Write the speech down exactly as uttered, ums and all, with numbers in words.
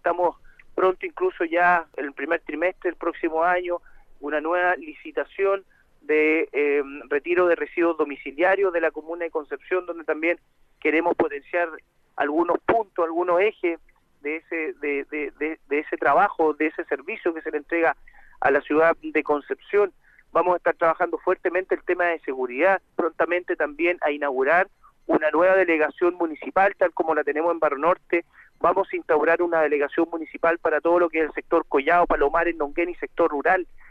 estamos pronto, incluso ya en el primer trimestre del próximo año, una nueva licitación de eh, retiro de residuos domiciliarios de la comuna de Concepción, donde también queremos potenciar algunos puntos, algunos ejes de ese de, de, de, de ese trabajo, de ese servicio que se le entrega a la ciudad de Concepción. Vamos a estar trabajando fuertemente el tema de seguridad, prontamente también a inaugurar una nueva delegación municipal, tal como la tenemos en Barrio Norte. Vamos a instaurar una delegación municipal para todo lo que es el sector Collao, Palomares, Nonguén y sector rural.